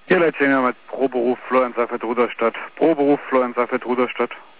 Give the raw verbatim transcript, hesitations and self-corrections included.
Hier Leitchen mit Pro Beruf Florian Seifert Ruderstadt. Pro Beruf Florian Seifert Ruderstadt.